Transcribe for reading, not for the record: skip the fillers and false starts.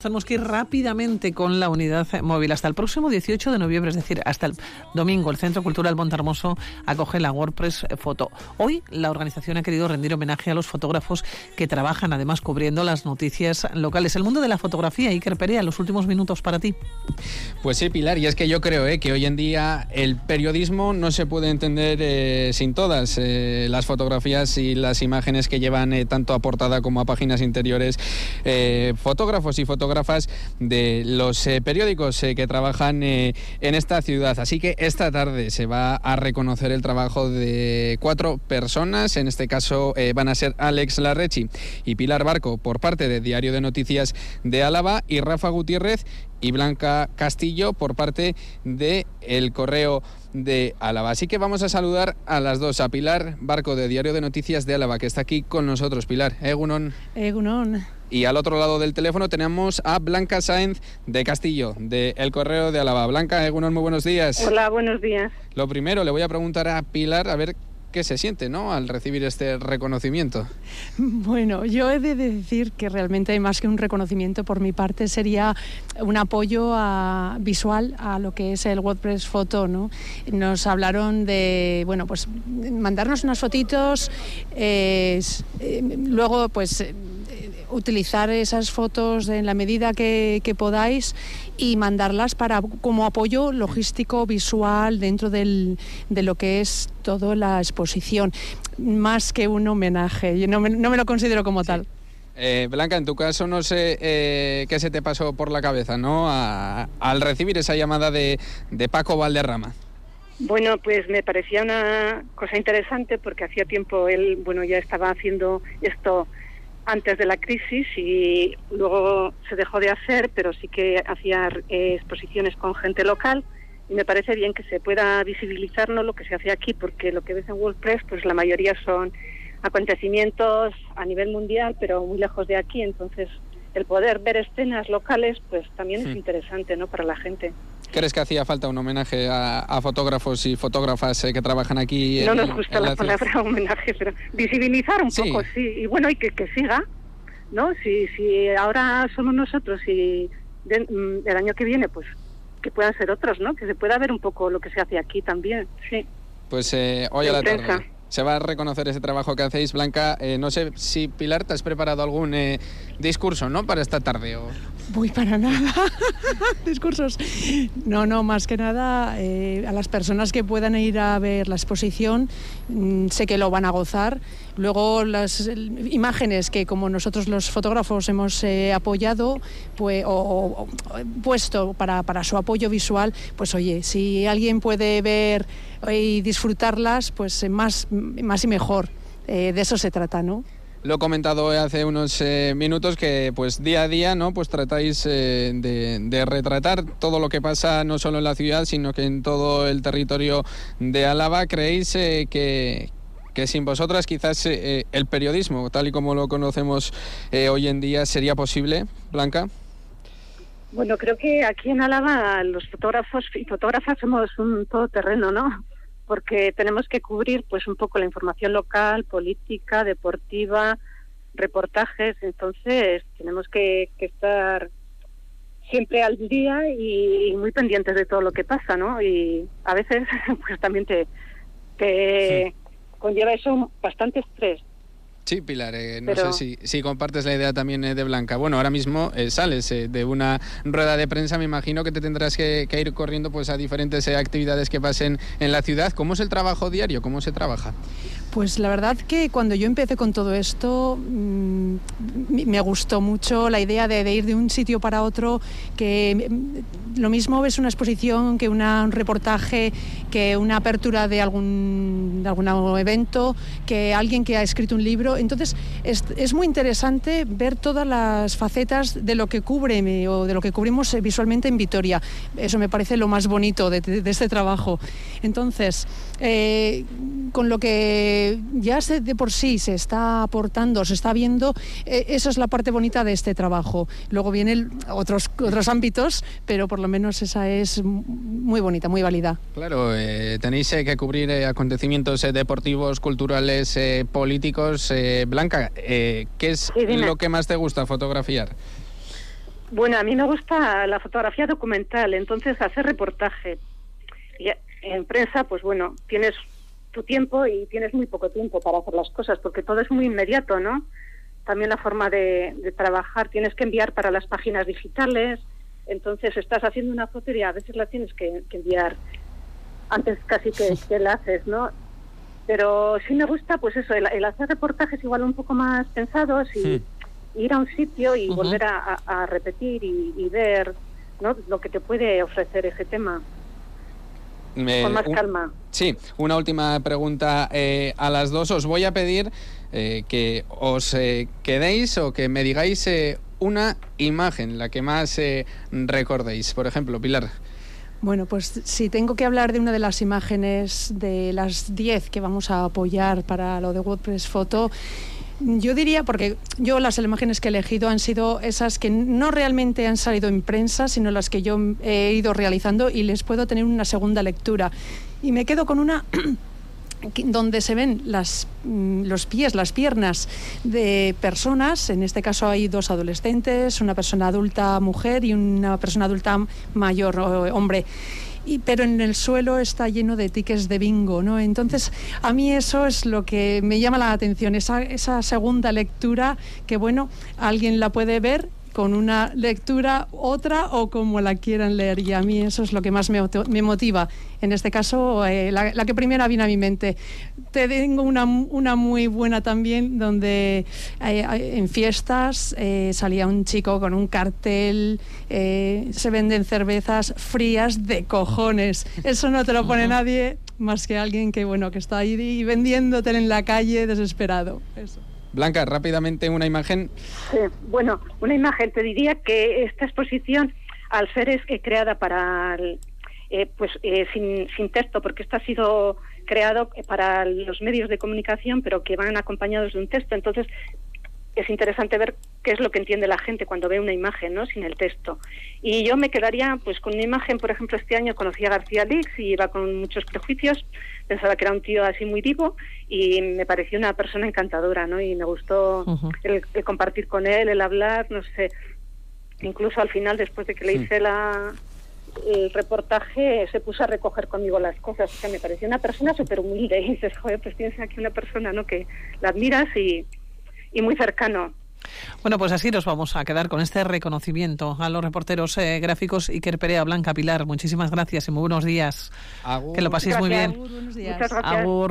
Tenemos que ir rápidamente con la unidad móvil. Hasta el próximo 18 de noviembre, es decir, hasta el domingo, el Centro Cultural Montehermoso acoge la WordPress Foto. Hoy la organización ha querido rendir homenaje a los fotógrafos que trabajan, además, cubriendo las noticias locales. El mundo de la fotografía, Iker Perea, los últimos minutos para ti. Pues sí, Pilar, y es que yo creo que hoy en día el periodismo no se puede entender sin todas las fotografías y las imágenes que llevan tanto a portada como a páginas interiores fotógrafos y fotógrafas de los periódicos que trabajan en esta ciudad. Así que esta tarde se va a reconocer el trabajo de 4 personas. En este caso van a ser Alex Larrechi y Pilar Barco por parte de Diario de Noticias de Álava, y Rafa Gutiérrez y Blanca Castillo por parte de El Correo de Álava. Así que vamos a saludar a las dos, a Pilar Barco de Diario de Noticias de Álava, que está aquí con nosotros. Pilar, Egunon. Egunon. Y al otro lado del teléfono tenemos a Blanca Sáenz de Castillo, de El Correo de Álava. Blanca, Egunon, muy buenos días. Hola, buenos días. Lo primero, le voy a preguntar a Pilar a ver qué se siente, ¿no?, al recibir este reconocimiento. Bueno, yo he de decir que realmente más que un reconocimiento por mi parte sería un apoyo visual a lo que es el WordPress Foto, ¿no? Nos hablaron de, bueno, pues mandarnos unas fotitos, luego pues utilizar esas fotos en la medida que podáis y mandarlas como apoyo logístico visual dentro de lo que es toda la exposición, más que un homenaje. Yo no me lo considero como tal. Blanca, en tu caso no sé qué se te pasó por la cabeza, ¿no?, al recibir esa llamada de Paco Valderrama. Bueno, pues me parecía una cosa interesante porque hacía tiempo él, bueno, ya estaba haciendo esto antes de la crisis y luego se dejó de hacer, pero sí que hacía exposiciones con gente local, y me parece bien que se pueda visibilizar no lo que se hace aquí, porque lo que ves en WordPress pues la mayoría son acontecimientos a nivel mundial, pero muy lejos de aquí. Entonces el poder ver escenas locales pues también es interesante, ¿no?, para la gente. ¿Crees que hacía falta un homenaje a fotógrafos y fotógrafas que trabajan aquí? No nos gusta la palabra homenaje, pero visibilizar un poco, sí. Y bueno, y que siga, ¿no? Si ahora somos nosotros y el año que viene, pues que puedan ser otros, ¿no? Que se pueda ver un poco lo que se hace aquí también, sí. Pues hoy a la tarde se va a reconocer ese trabajo que hacéis, Blanca. No sé si, Pilar, ¿te has preparado algún discurso, ¿no?, para esta tarde? Voy para nada. Discursos. No, más que nada a las personas que puedan ir a ver la exposición, sé que lo van a gozar. Luego las imágenes que como nosotros los fotógrafos hemos apoyado pues, o puesto para su apoyo visual, pues oye, si alguien puede ver y disfrutarlas, pues más y mejor. De eso se trata, ¿no? Lo he comentado hace unos minutos que pues día a día, ¿no?, pues tratáis de retratar todo lo que pasa no solo en la ciudad, sino que en todo el territorio de Álava. ¿Creéis que sin vosotras quizás el periodismo, tal y como lo conocemos hoy en día, sería posible, Blanca? Bueno, creo que aquí en Álava los fotógrafos y fotógrafas somos un todoterreno, ¿no? Porque tenemos que cubrir pues un poco la información local, política, deportiva, reportajes. Entonces tenemos que estar siempre al día y muy pendientes de todo lo que pasa, ¿no? Y a veces pues también te conlleva eso bastante estrés. Sí, Pilar, no sé si compartes la idea también de Blanca. Bueno, ahora mismo sales de una rueda de prensa, me imagino que te tendrás que ir corriendo pues a diferentes actividades que pasen en la ciudad. ¿Cómo es el trabajo diario? ¿Cómo se trabaja? Pues la verdad que cuando yo empecé con todo esto me gustó mucho la idea de ir de un sitio para otro, que lo mismo ves una exposición que un reportaje, que una apertura de algún evento, que alguien que ha escrito un libro. Entonces es muy interesante ver todas las facetas de lo que cubre o de lo que cubrimos visualmente en Vitoria. Eso me parece lo más bonito de este trabajo. Entonces, con lo que ya de por sí se está aportando, se está viendo, esa es la parte bonita de este trabajo. Luego vienen otros ámbitos, pero por lo menos esa es muy bonita, muy válida. Claro, tenéis que cubrir acontecimientos deportivos, culturales, políticos. Blanca, ¿qué es lo que más te gusta fotografiar? Bueno, a mí me gusta la fotografía documental, entonces hacer reportaje. Y en prensa, pues bueno, tienes tu tiempo y tienes muy poco tiempo para hacer las cosas, porque todo es muy inmediato, ¿no? También la forma de trabajar, tienes que enviar para las páginas digitales, entonces estás haciendo una foto y a veces la tienes que enviar antes casi que la haces, ¿no? Pero sí me gusta, pues eso, el hacer reportajes igual un poco más pensados y ir a un sitio y volver a repetir y ver, ¿no?, lo que te puede ofrecer ese tema. Con más calma. Sí, una última pregunta a las dos. Os voy a pedir que os quedéis o que me digáis una imagen, la que más recordéis. Por ejemplo, Pilar. Bueno, pues si tengo que hablar de una de las imágenes de las 10 que vamos a apoyar para lo de WordPress Photo, yo diría, porque yo las imágenes que he elegido han sido esas que no realmente han salido en prensa, sino las que yo he ido realizando y les puedo tener una segunda lectura. Y me quedo con una donde se ven los pies, las piernas de personas. En este caso hay 2 adolescentes, una persona adulta mujer y una persona adulta mayor hombre. Pero en el suelo está lleno de tickets de bingo, ¿no? Entonces, a mí eso es lo que me llama la atención, esa segunda lectura que, bueno, alguien la puede ver con una lectura, otra o como la quieran leer, y a mí eso es lo que más me motiva. En este caso, la que primero viene a mi mente. Te tengo una muy buena también, donde en fiestas salía un chico con un cartel, se venden cervezas frías de cojones. Eso no te lo pone nadie más que alguien que, bueno, que está ahí vendiéndote en la calle desesperado. Eso. Blanca, rápidamente una imagen. Sí, bueno, una imagen. Te diría que esta exposición, al ser creada para sin texto, porque esto ha sido creado para los medios de comunicación, pero que van acompañados de un texto. Entonces, es interesante ver qué es lo que entiende la gente cuando ve una imagen, ¿no?, sin el texto. Y yo me quedaría pues con una imagen. Por ejemplo, este año conocí a García Lix y iba con muchos prejuicios, pensaba que era un tío así muy vivo y me pareció una persona encantadora, ¿no? Y me gustó el compartir con él, el hablar, no sé, incluso al final, después de que le hice el reportaje, se puso a recoger conmigo las cosas. O sea, me pareció una persona súper humilde y dices, joder, pues tienes aquí una persona, ¿no?, que la admiras y muy cercano. Bueno, pues así nos vamos a quedar con este reconocimiento a los reporteros gráficos Iker Perea, Blanca, Pilar. Muchísimas gracias y muy buenos días. Agur. Que lo paséis muy bien. Agur, buenos días. Muchas gracias. Agur.